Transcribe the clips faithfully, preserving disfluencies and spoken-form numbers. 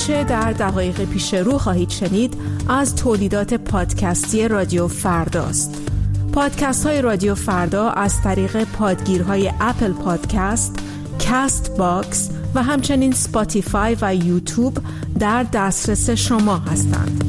آنچه در دقایق پیش رو خواهید شنید از تولیدات پادکستی رادیو فرداست. پادکست های رادیو فردا از طریق پادگیرهای اپل پادکست، کست باکس و همچنین سپاتیفای و یوتیوب در دسترس شما هستند.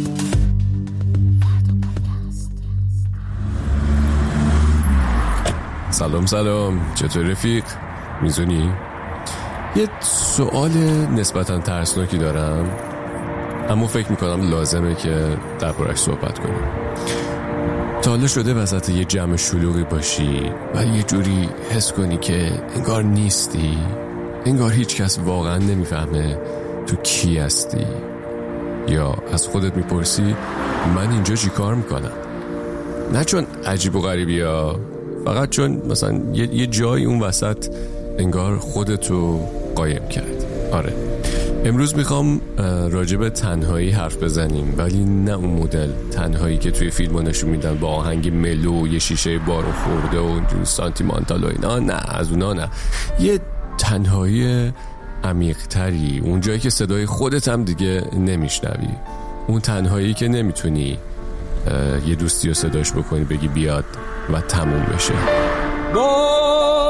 سلام سلام، چطور رفیق؟ میزونی؟ یه سوال نسبتاً ترسناکی دارم، اما فکر میکنم لازمه که دربارش صحبت کنیم. تا حالا شده وسط یه جمع شلوغی باشی و یه جوری حس کنی که انگار نیستی، انگار هیچ کس واقعا نمیفهمه تو کی هستی، یا از خودت میپرسی من اینجا چی کار میکنم؟ نه چون عجیب و غریبی ها، فقط چون مثلا یه, یه جایی اون وسط انگار خودتو قایم کرد. آره، امروز میخوام راجع به تنهایی حرف بزنیم، ولی نه اون مدل تنهایی که توی فیلم ها نشون میدن با آهنگ ملو، یه شیشه بارون خورده و سانتیمانتال و اینا. نه، از اونا نه. یه تنهایی عمیق تری، اون جایی که صدای خودت هم دیگه نمیشنوی، اون تنهایی که نمیتونی یه دوستی رو صداش بکنی بگی بیاد و تموم بشه. با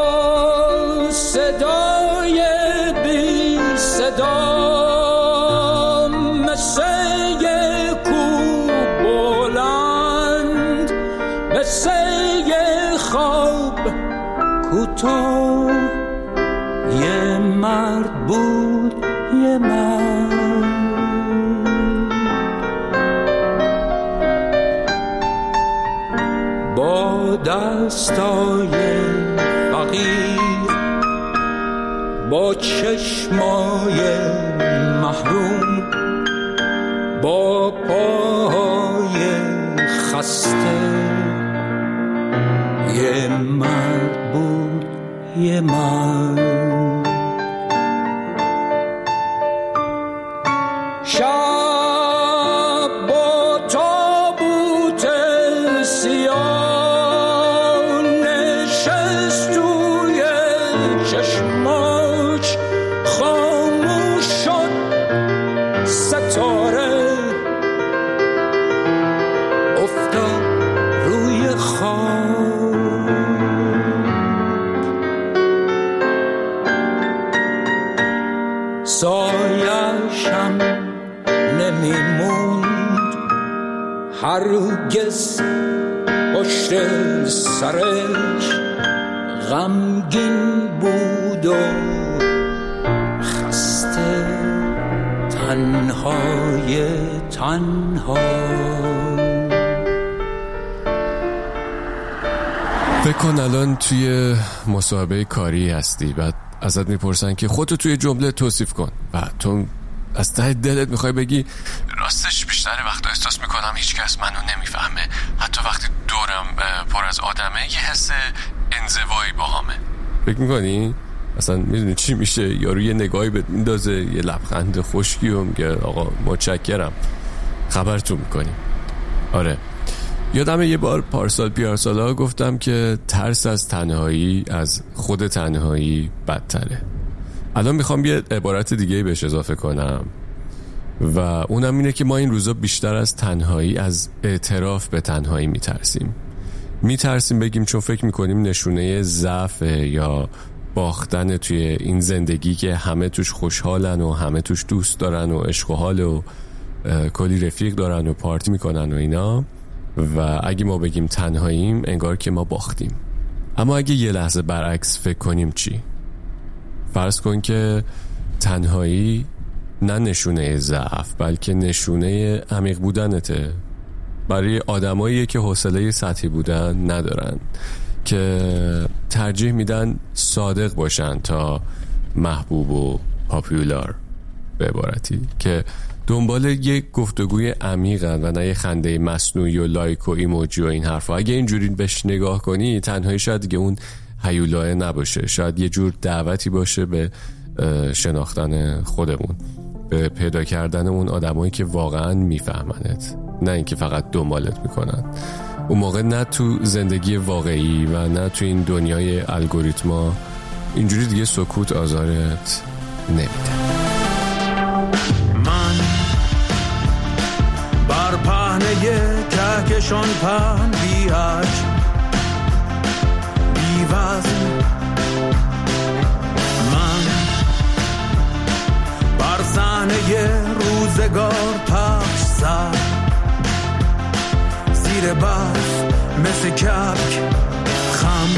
صدای بی صدا مثل یه کوه بلند، مثل یه خواب کوتاه، یه مرد بود، یه مرد با دستای فقیر، با چشمای محروم، با پاهای خسته، یه مرد بود، یه مرد. شب با تابوت سیاه نشست توی چشماش، خاموش شد ستاره، افتاد روی خاک. سایه‌شم نمیموند هرگز پشت سرش، غمگین بود و خسته، تنهای تنها. فکر کن الان توی مصاحبه کاری هستی، بعد ازت میپرسن که خودتو توی جمله توصیف کن و تو از ته دلت میخوای بگی راستش بیشتر وقتا احساس میکنم هیچکس منو نمیفهمه، حتی وقتی دورم پر از آدمه یه حس انزوایی باهامه. فکر میکنی اصلا میدونی چی میشه؟ یارو یه نگاهی بهت میندازه، یه لبخند خشکی و میگه آقا متشکرم، خبرتون میکنیم. آره، یادمه یه بار پارسال پیارسالا گفتم که ترس از تنهایی از خود تنهایی بدتره. الان میخوام یه عبارت دیگه بهش اضافه کنم و اونم اینه که ما این روزا بیشتر از تنهایی از اعتراف به تنهایی میترسیم. میترسیم بگیم چون فکر میکنیم نشونه ضعف یا باختن توی این زندگی که همه توش خوشحالن و همه توش دوست دارن و عشق و حال و کلی رفیق دارن و پارتی میکنن و اینا، و اگه ما بگیم تنهاییم انگار که ما باختیم. اما اگه یه لحظه برعکس فکر کنیم چی؟ فرض کن که تنهایی نه نشونه ضعف بلکه نشونه عمیق بودنته. برای آدماییه که حوصله سطحی بودن ندارن، که ترجیح میدن صادق باشن تا محبوب و پاپولار، به عبارتی که دنبال یک گفتگوی عمیقن و نه یه خنده مصنوعی و لایک و ایموجی و این حرفا. اگه اینجوری بهش نگاه کنی، تنهایی شاید دیگه اون هیولای نباشه، شاید یه جور دعوتی باشه به شناختن خودمون، به پیدا کردن اون آدمایی که واقعا میفهمنت، نه اینکه فقط دنبالت میکنن. اون موقع نه تو زندگی واقعی و نه تو این دنیای الگوریتما اینجوری دیگه سکوت آزارت نمیده. در پهنه کهکشان پهن بی حج بی وزن من بر صحنه روزگار پخش سر زیر برف مثل کبک خم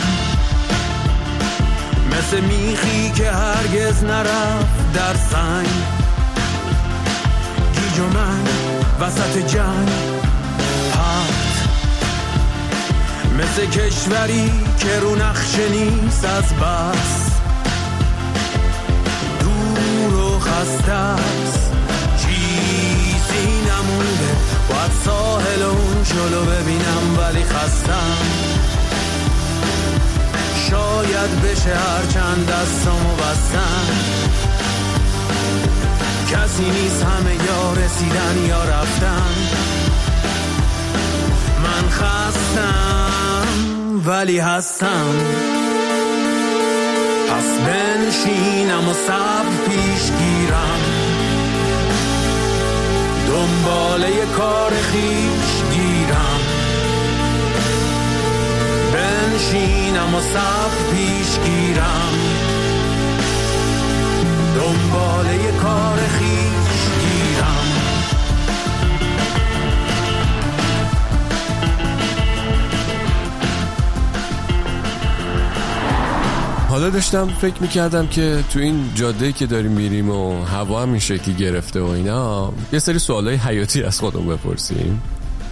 مثل میخی که هرگز نرفت در سنگ گیج و من وسط جنگ پرد مثل کشوری که رو نقشه نیست از بس دور و خسته است چیزی نمونده باید ساحل اون جلو ببینم ولی خستم شاید بشه هر چند دستامو بستم کسی نیست همه یا رسیدن یا رفتن من خستم ولی هستم پس بنشینم و صبر پیش گیرم دنباله کار خیش گیرم بنشینم و صبر پیش گیرم دنباله کار خیش گیرم حالا داشتم فکر میکردم که تو این جاده که داریم میریم و هوا هم این شکلی گرفته و اینا یه سری سوالای حیاتی از خودم بپرسیم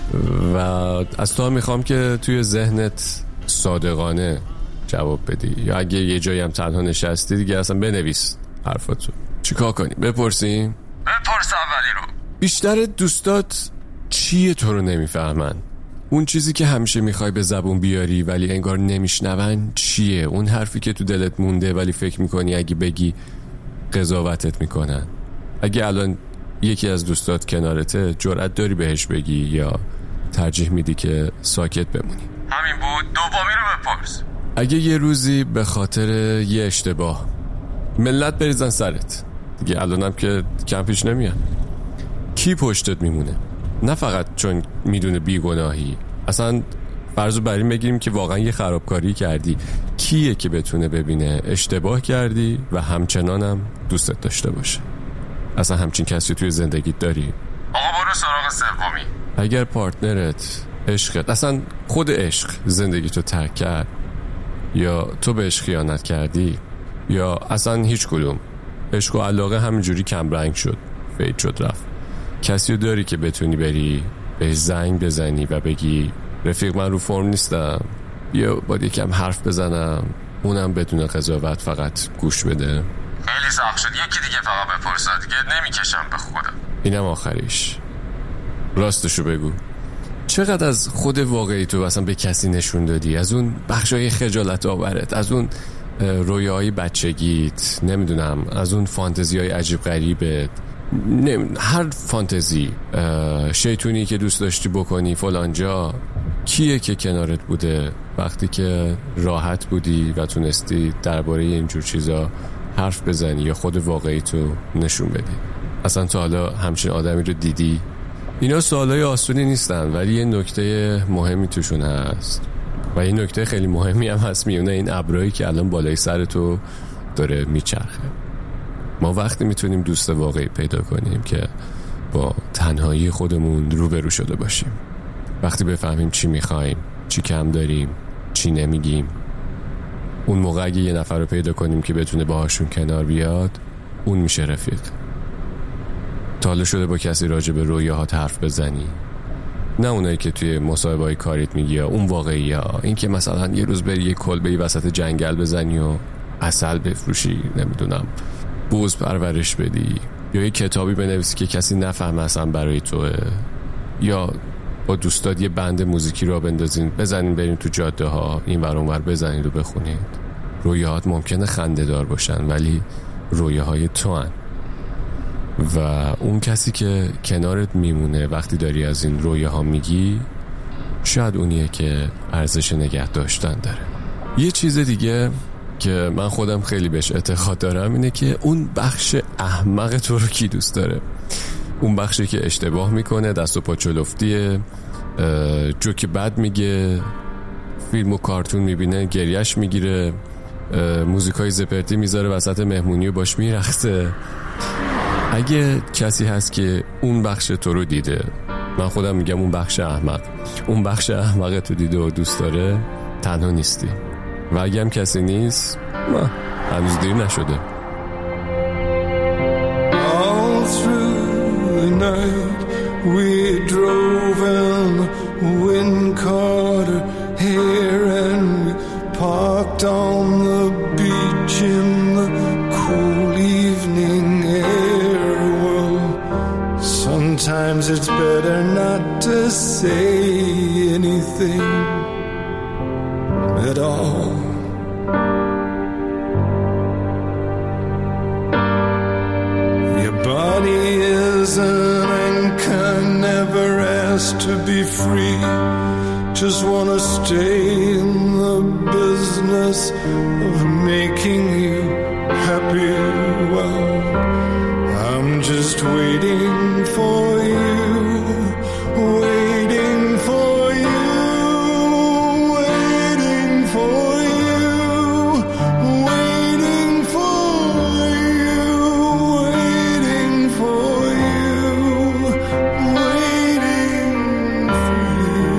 و از تو هم میخوام که توی ذهنت صادقانه جواب بدی یا اگه یه جایی هم تنها نشستی دیگه اصلا بنویس حرفاتو. چیکار کنیم؟ بپرسیم؟ بپرس اولی رو. بیشتر دوستات چیه تو رو نمیفهمن؟ اون چیزی که همیشه میخوای به زبون بیاری ولی انگار نمیشنون چیه؟ اون حرفی که تو دلت مونده ولی فکر میکنی اگه بگی قضاوتت میکنن. اگه الان یکی از دوستات کنارته جرأت داری بهش بگی یا ترجیح میدی که ساکت بمونی؟ همین بود. دومی رو بپرس. اگه یه روزی به خاطر یه اشتباه ملت بریزن سرت دیگه الانم که کم پیش نمیان، کی پشتت میمونه؟ نه فقط چون میدونه بیگناهی، اصلا فرضو بر این بگیریم که واقعا یه خرابکاری کردی، کیه که بتونه ببینه اشتباه کردی و همچنانم دوستت داشته باشه؟ اصلا همچین کسی توی زندگیت داری؟ آقا برو سراغ سومی. اگر پارتنرت عشقت، اصلا خود عشق زندگیتو ترک کرد یا تو بهش خیانت کردی یا اصلا هیچ کدوم، عشق و علاقه همینجوری کم رنگ شد، فید شد رفت، کسی رو داری که بتونی بری بهش زنگ بزنی و بگی رفیق من رو فرم نیستم بیا باید یکم حرف بزنم، اونم بدون قضاوت فقط گوش بده؟ خیلی سخت شد. یکی دیگه فقط بپرسه دیگه نمیکشم به خودم. اینم آخریش. راستشو بگو، چقدر از خود واقعی تو اصلا به کسی نشون دادی؟ از اون بخشای خجالت آورت، از اون رویاهای بچگیت، نمیدونم از اون فانتزیای عجیب غریبت، هر فانتزی شیطونی که دوست داشتی بکنی فلانجا، کیه که کنارت بوده وقتی که راحت بودی و تونستی درباره اینجور چیزا حرف بزنی یا خود واقعی تو نشون بدی؟ اصلا تا حالا همچین آدمی رو دیدی؟ اینا سوالای آسونی نیستن ولی یه نکته مهمی توشون هست و یه نکته خیلی مهمی هم هست میونه این ابرایی که الان بالای سر تو داره میچرخه. ما وقتی میتونیم دوست واقعی پیدا کنیم که با تنهایی خودمون روبرو شده باشیم، وقتی بفهمیم چی میخوایم، چی کم داریم، چی نمیگیم، اون موقع اگه یه نفر رو پیدا کنیم که بتونه باهاشون کنار بیاد، اون میشه رفیق. تا حالا شده با کسی راجع به رویاهات حرف بزنی؟ نه اونایی که توی مصاحبه‌های کاریت میگی یا اون واقعی ها، این که مثلا یه روز بری یه کلبه‌ای وسط جنگل بزنی و عسل بفروشی، نمیدونم بوز پرورش بدی، یا یه کتابی بنویسی که کسی نفهمه اصلا برای توه، یا با دوستات یه بند موزیکی رو بندازین بزنین برین تو جاده ها این ور اون ور بزنید و بخونید. رویاهات ممکنه خنده دار باشن ولی رویاهای تو هن و اون کسی که کنارت میمونه وقتی داری از این رویاها میگی شاید اونیه که ارزش نگه داشتن داره. یه چیز دیگه که من خودم خیلی بهش اعتقاد دارم اینه که اون بخش احمق تو رو کی دوست داره؟ اون بخشی که اشتباه میکنه، دست و پا چلفتیه، جوک بد میگه، فیلم و کارتون میبینه گریش میگیره، موزیکای زپرتی میذاره وسط مهمونی و باش میرقصه. اگه کسی هست که اون بخش تو رو دیده، من خودم میگم اون بخش احمق، اون بخش احمق تو دیده و دوست داره، تنها نیستی. و اگه هم کسی نیست، ما هنوز دیر نشده. All through the night we drove in wind Carter here and we parked on the beach in the cool evening air. Well, sometimes it's better not to say anything at all. Your body is an anchor, never asked to be free. Just wanna stay in the business of making you happy. Well, I'm just waiting for you, waiting for you, waiting for you, waiting for you, waiting for you, waiting for you.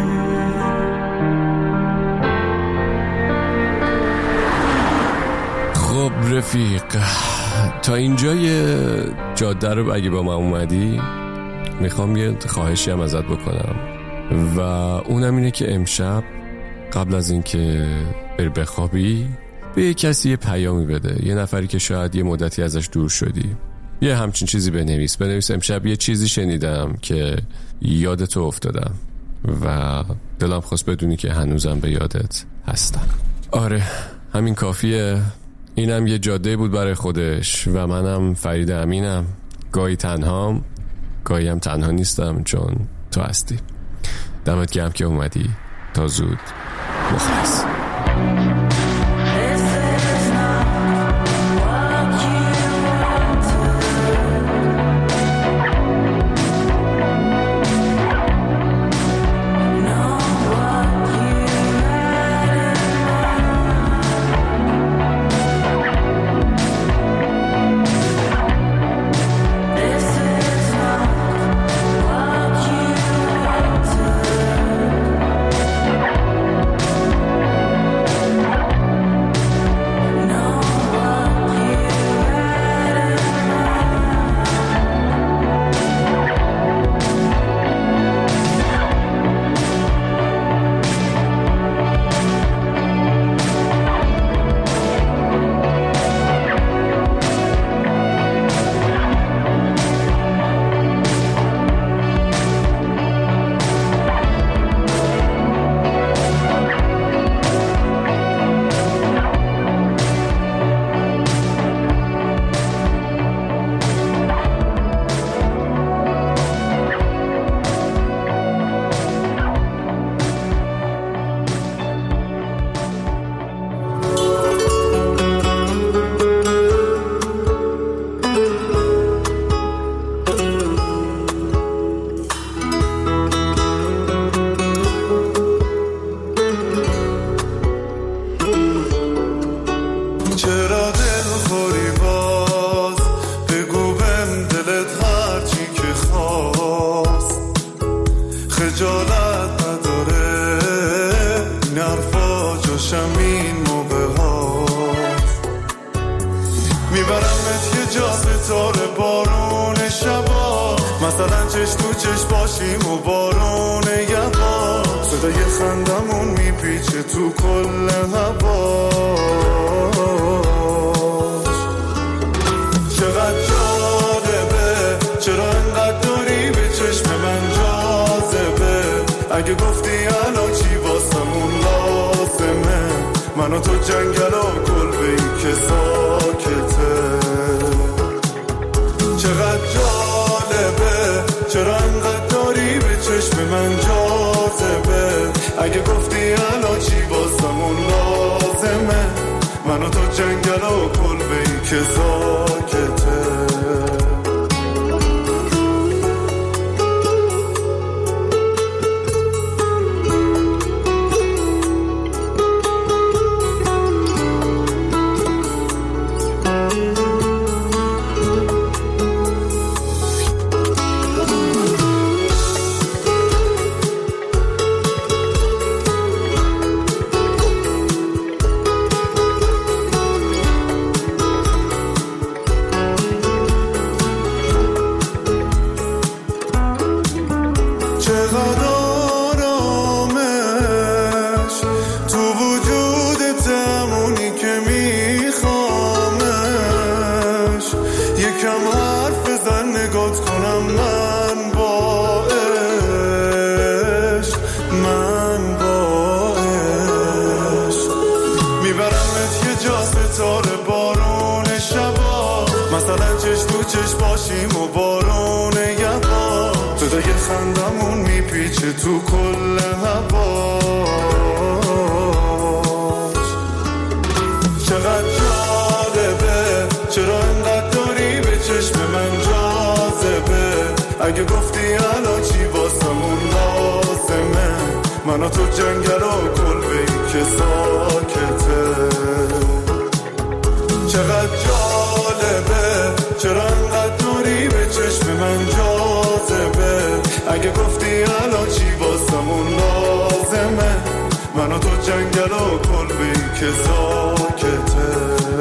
خب رفیق، تا اینجای جاده رو اگه با من اومدی، میخوام یه خواهشی هم ازت بکنم و اونم اینه که امشب قبل از اینکه بری بخوابی به یه کسی یه پیامی بده، یه نفری که شاید یه مدتی ازش دور شدی، یه همچین چیزی بنویس بنویس امشب یه چیزی شنیدم که یادتو افتادم و دلم خواست بدونی که هنوزم به یادت هستم. آره همین کافیه. اینم یه جاده بود برای خودش و منم فرید امینم، گاهی تنهام گاهی هم تنها نیستم چون تو هستی. دمت گرم که اومدی. تا زود. مخلص. خجالت نداره این حرفا جاشم این موقع هاست. میبرمت یه جا ستاره بارون شبا، مثلا چش تو چش باشیم و بارون یبا، صدای خندمون میپیچه تو کل هوا. چقدر جالبه چرا انقدر داری به چشم من جاذبه، اگه گفتی الان چی واسمون لازمه، من و تو جنگل و کلبه‌ای که ساکته. چقدر جالبه چرا انقدر داری به چشم من جاذبه، اگه گفتی الان چی واسمون لازمه، من و تو جنگل و کلبه‌ای که ساکته. من با عشق میبرمت یه جا ستاره بارون شبا، مثلا چش تو چش باشیم و بارون یبا، صدای خندمون میپیچه تو کل هوا. چقدر جالبه چرا انقدر داری به چشم من جاذبه، اگه گفتی الان چی واسمون لازمه، من و تو جنگل و کلبه‌ای که ساکته. چقدر جالبه چرا انقدر داری به چشم من جاذبه، اگه گفتی الان چی واسمون لازمه، من و تو جنگل و کلبه‌ای که ساکته.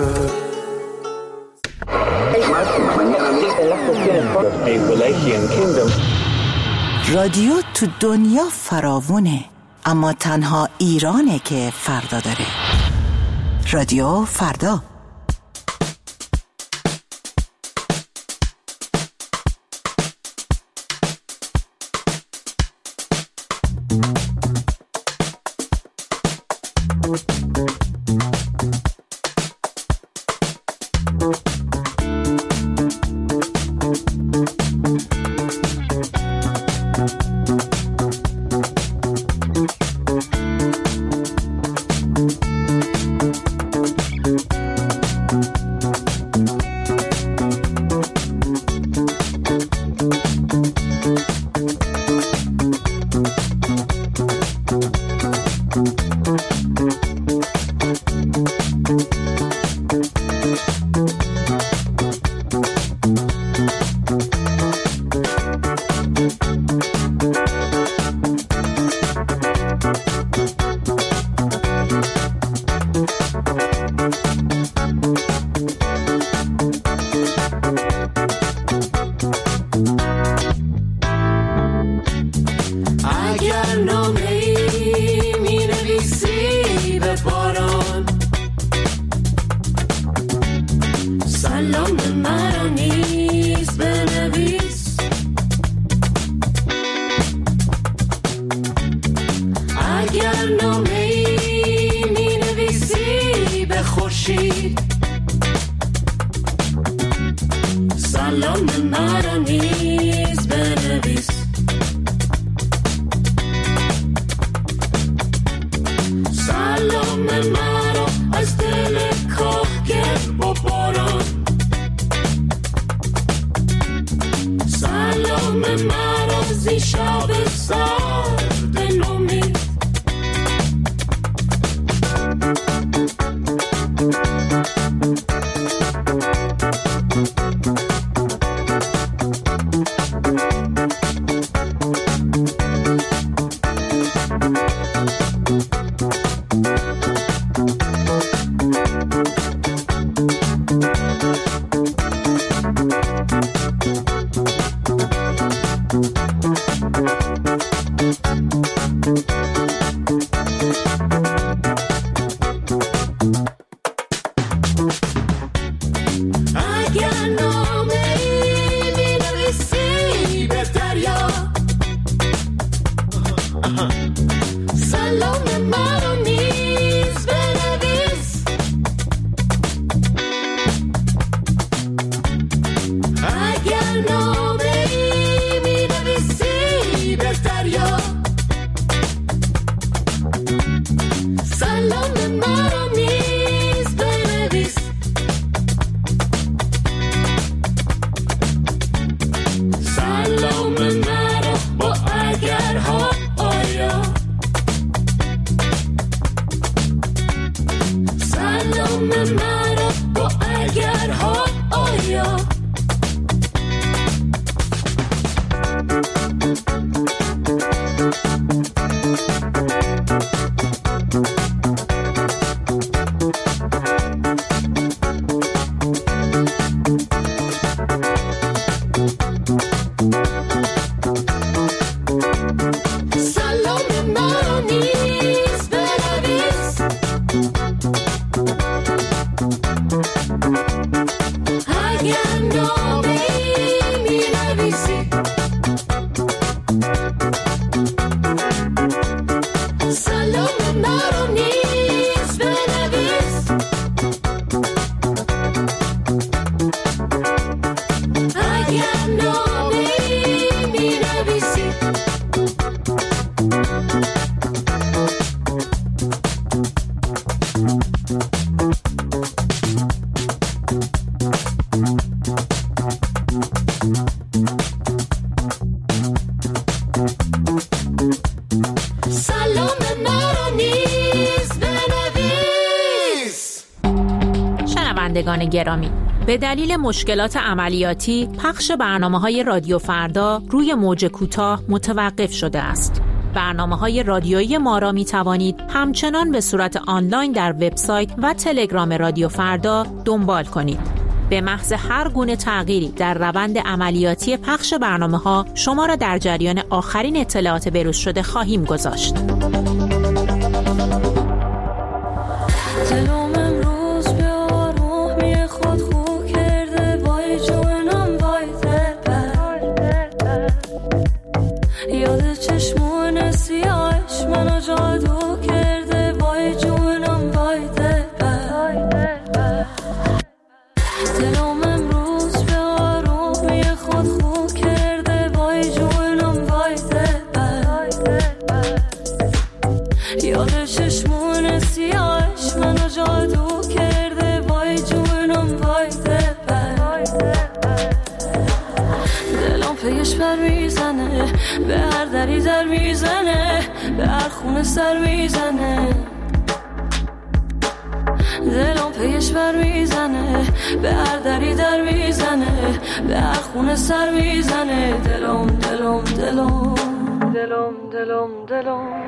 رادیو تو دنیا فراوونه، اما تنها ایرانه که فردا داره. رادیو فردا. مرا نیست بنویس اگر نامه می نویسی شنوندگان گرامی، به دلیل مشکلات عملیاتی پخش برنامه‌های رادیو فردا روی موج کوتاه متوقف شده است. برنامه‌های رادیویی ما را می‌توانید همچنان به صورت آنلاین در وبسایت و تلگرام رادیو فردا دنبال کنید. به محض هر گونه تغییری در روند عملیاتی پخش برنامه‌ها شما را در جریان آخرین اطلاعات بروز شده خواهیم گذاشت. به هر دری در میزنه، به هر خونه سر میزنه، دلم پیش بر میزنه، به هر دری در میزنه، به هر خونه سر میزنه، دلم دلم دلم دلم دلم دلم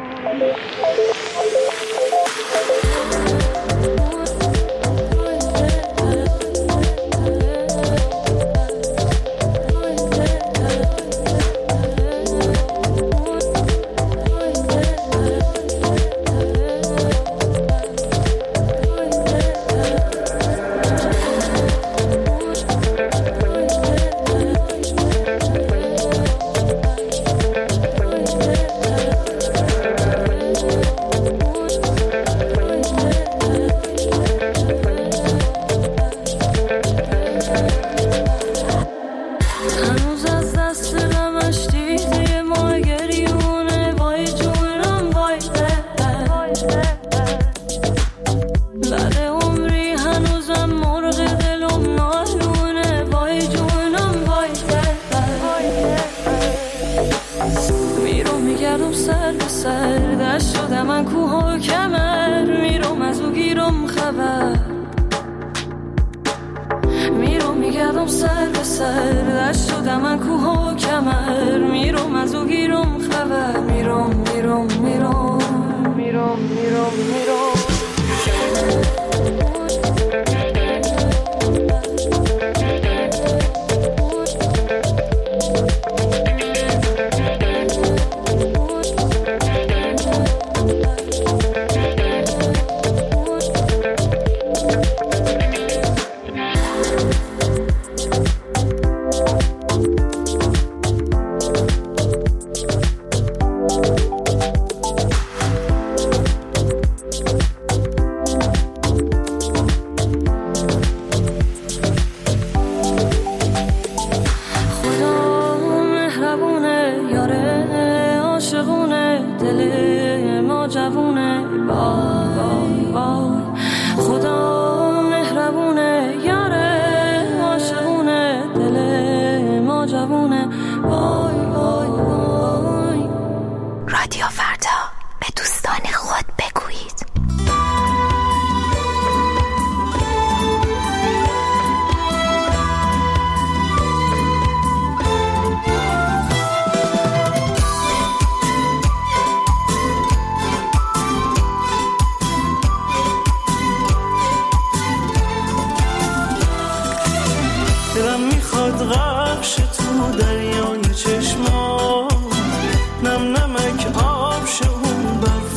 دریای چشما نم نمک آب شون برف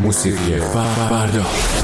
موسیقی فردا.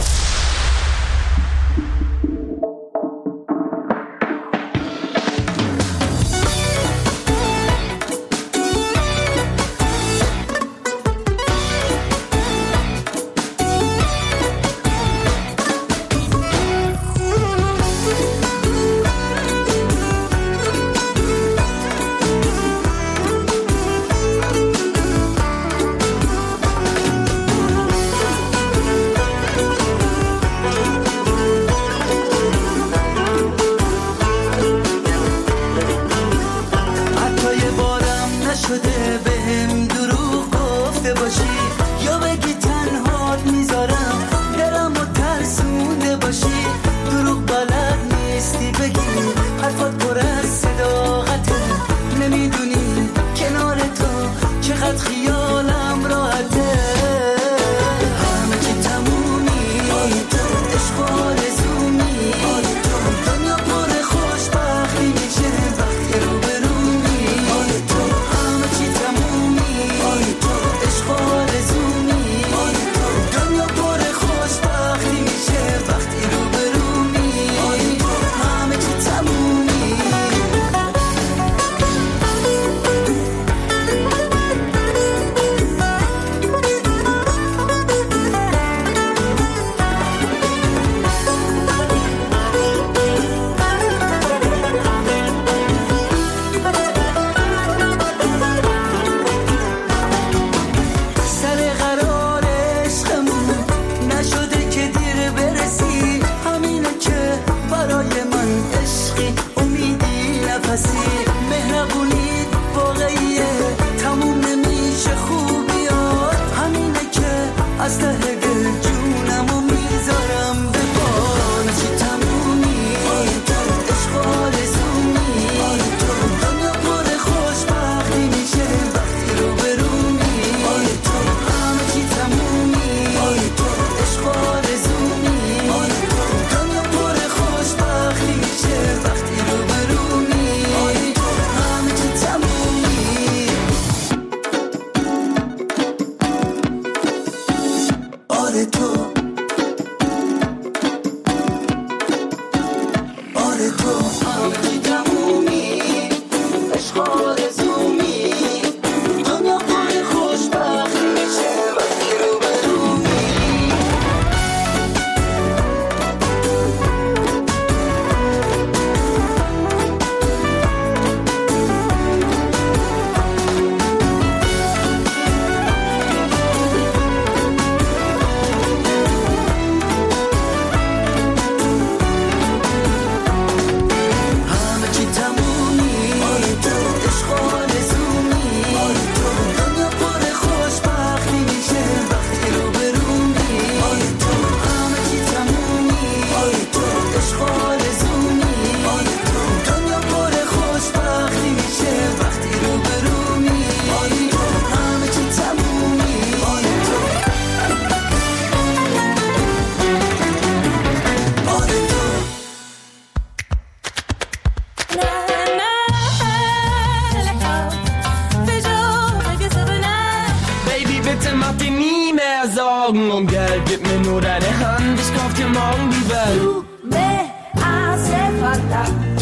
Sorgen um Geld, gib mir nur deine Hand, ich kauf dir morgen die Welt. Tu me hace falta,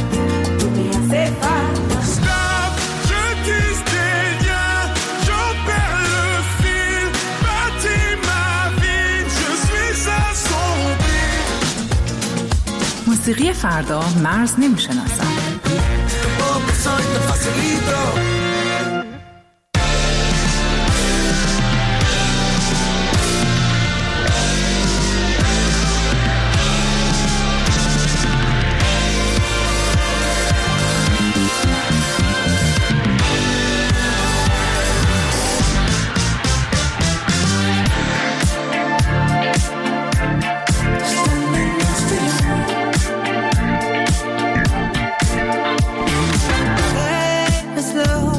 tu me hace falta. Stop, je dis des liens, j'en perds le fil, bâtis ma vie, je suis assombri. موسیقی فردا مرز نمیشناسد. Slow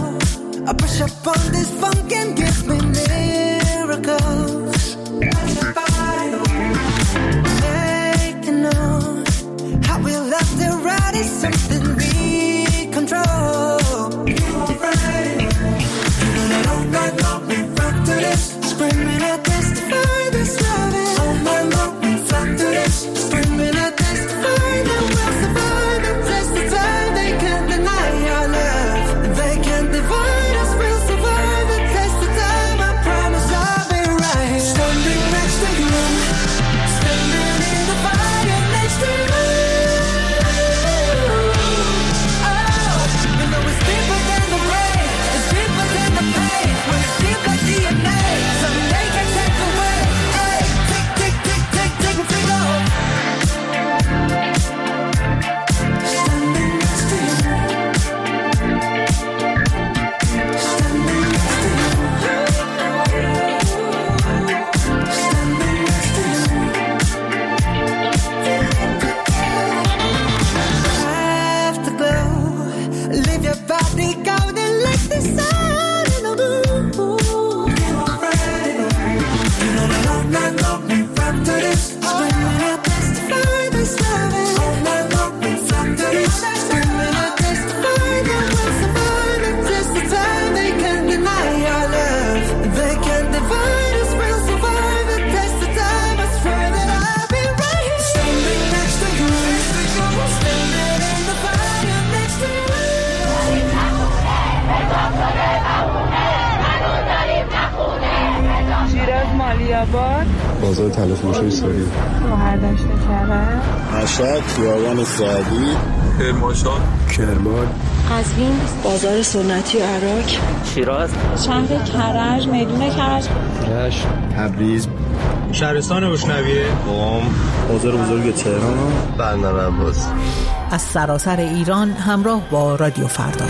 خیابان، بازار تلفروشی سوری، مهردشت کرد، مشهد، خیابان سعدی، کرمانشاه، کرمان، قزوین، بازار سنتی عراق، شیراز، شهر کرج، میدون کرج، رشت، تبریز، شهرستان روشنویه، قم، بازار بزرگ تهران، بندر عباس. از سراسر ایران همراه با رادیو فردا.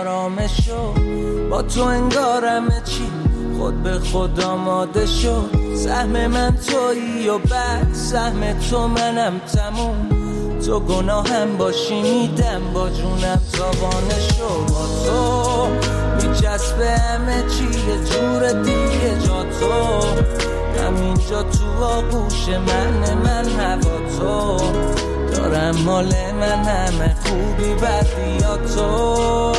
با تو انگار همه چی خود به خود آماده شد، سهم من تویی و بعد سهم تو منم تموم. تو گناهم باشی میدم با جونم تاوانشو. با تو میچسبه همه چی یه جور دیگه جا تو. همینجا تو آغوش من من هوا تو. دارم مال من همه خوبی بدی یا تو.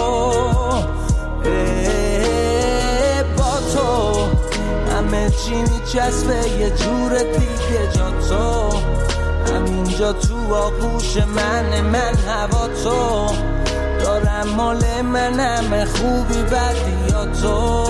با تو همه چی میچسبه یه جور دیگه جا تو. همینجا تو آغوش من من هوا تو. دارم مال من همه خوبی بدی یا تو.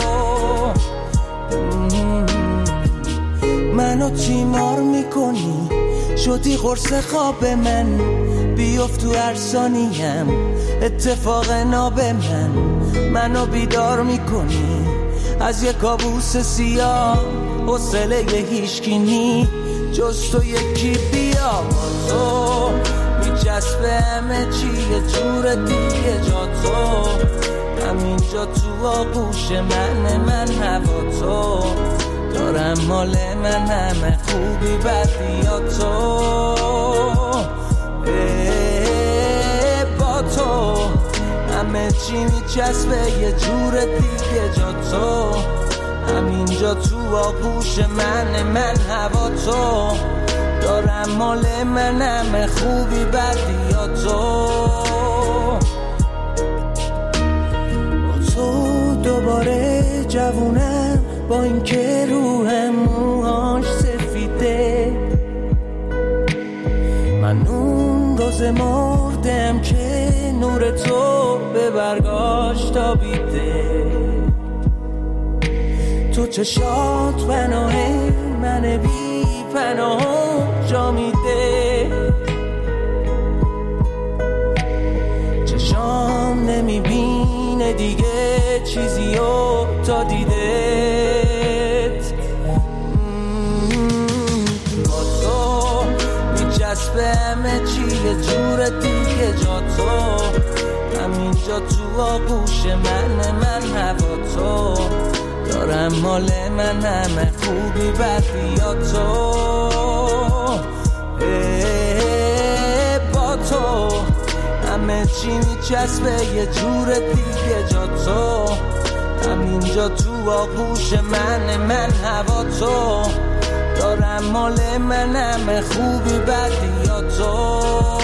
منو تیمار میکنی شدی قرص خواب من. بیفت تو هر ثانیم اتفاق ناب من. منو بیدار میکنی از یک کابوس سیاه. حوصله هیچکی نی جز تو یکی بیا. با تو میچسبه همه چی یه جور دیگه جا تو. همینجا تو آغوش من من هوا تو. دارم مال من همه خوبی بدی یا تو. با تو همه چی میچسبه یه جور دیگه جا تو. همینجا تو آغوش من من هوا تو. دارم مال من همه خوبی بدی یا تو. با تو دوباره جوونم با این که روحم موهاش سفیده. من اون روز مردم که نور تو به برگاش تابیده. تو چشات پناه من بی پناه جا میده. چشام نمیبینه دیگه چیزیو تا دیدت. با تو میچسبه همه چی یه جور دیگه جا تو. همینجا تو آغوش من من هوا تو. دارم مال من همه خوبی بدی یا تو. با تو همه چی میچسبه یه جور دیگه جا تو. همینجا تو آغوش من من هوا تو. دارم مال من همه خوبی بدی یا تو.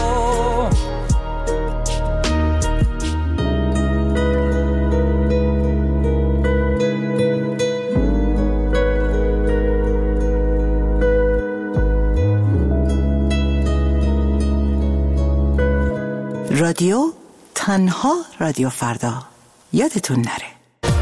رادیو تنها رادیو فردا. یادتون نره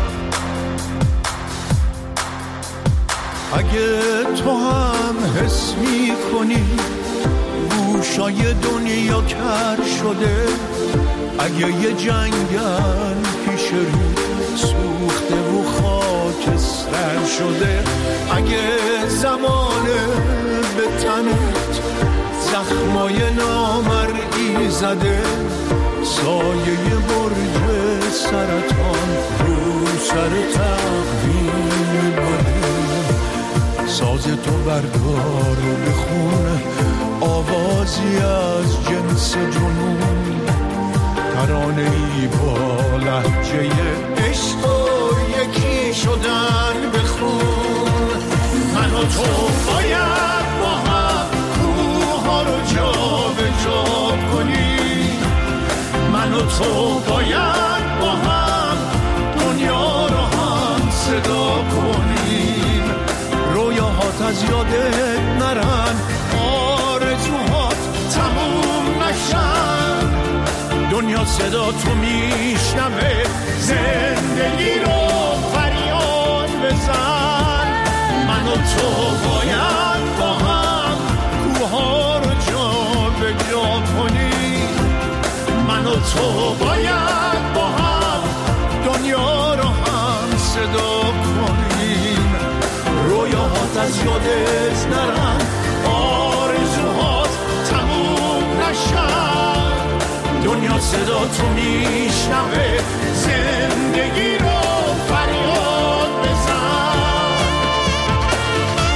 اگه تو هم حس می کنی گوشای دنیا کر شده. اگه یه جنگل پیش رو سوخته و خاکستر شده. اگه زمانه به تنت زخمای نامرئی زده. سایه برج سرطان رو سر تقویم بده. ساز تو بردار و بخون آوازی از جنس جنون. ترانه‌ای با لهجه عشق و یکی شدن بخون. من و تو باید با هم کوها رو جا به جا کنیم. من و تو باید با هم دنیا رو هم صدا کنیم. رویاهات از یادت نرن، آرزوهات تموم نشن. دنیا صدا تو میشنوه، زندگی رو فریاد بزن. من و تو باید با هم کوها رو جا به جا کنیم. من و تو باید با هم دنیا رو هم صدا کنیم. رویاهات از یادت نرن، آرزوهات تموم نشن. دنیا صدا تو میشنوه، زندگی رو فریاد بزن.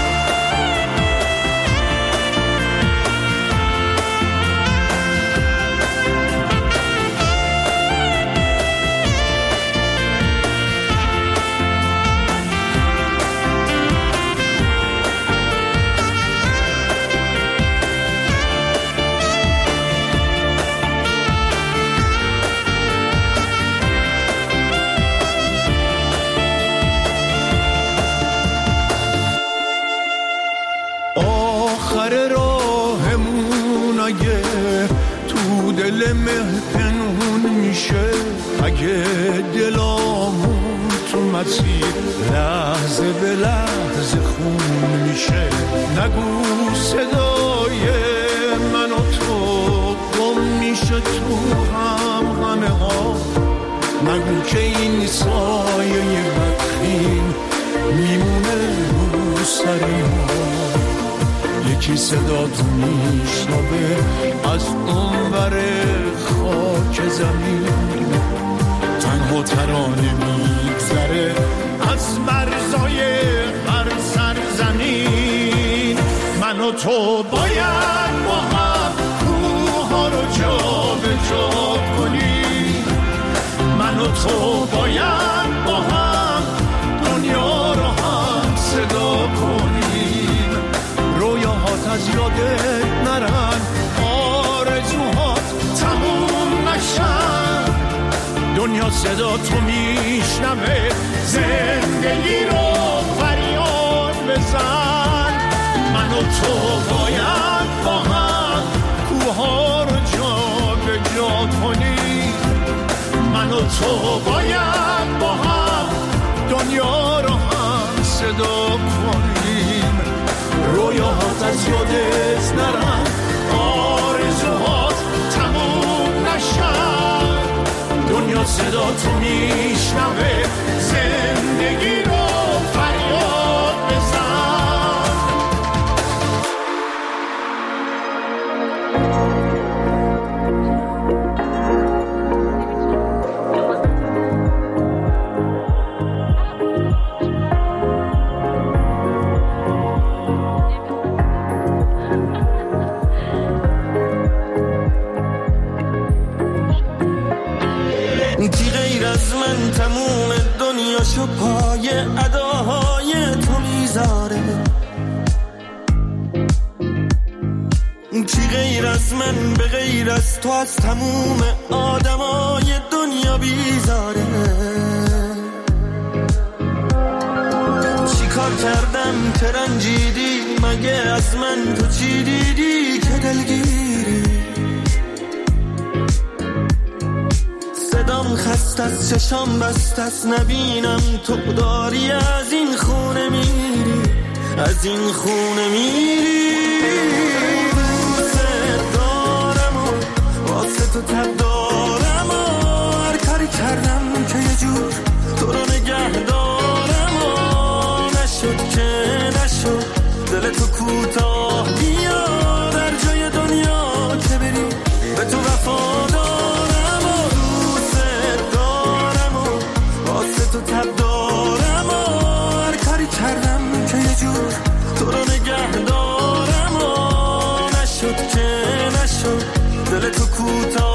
آخر راهمون اگه تو دل مه پنهون میشه، اگه دلامون تو مسیر لحظه به لحظه خون میشه، نگو صدای من و تو گم میشه تو هم همه ها، نگو که این سایه بدخیم میمونه رو سر ما. یکی صدا تو میشنوه از اون بر خاک زمین، تنها ترانه میگذره از مرزای هر سرزمین. من و تو باید با هم کوها رو جا به جا کنیم، من و تو باید با هم دنیا رو هم صدا کنیم. رویاهات از یادت نرن، آرزوهات تموم نشن، دنیا صدا تو میشنوه، زندگی رو فریاد بزن. من و تو باید با هم کوها رو جا به جا کنیم، من و تو باید با هم دنیا رو هم صدا کنیم. رویاهات از یادت نرن، آرزوهات تموم نشن، دنیا صدا تو میشنوه، زندگی رو فریاد بزن. کی غیر از من تموم دنیاشو پای اداهای تو میذاره، کی غیر از من به غیر از تو از تموم آدمای دنیا بیزاره. چی کار کردم که رنجیدی، مگه از من تو چی دیدی که دلگیری؟ صدام خست از چشام بست از نبینم تو داری از این خونه میری، از این خونه میری. دوست دارم و واسه تو تب دارم و هر کاری کردم که یه جور تو رو نگه دارم و نشد که نشد دل تو کوتاه بیا در جای دنیا که بری به تو وفادار. تو تب دارم و هر کاری کردم که یه جور تو رو نگه دارم و نشد که نشد دل تو کوتاه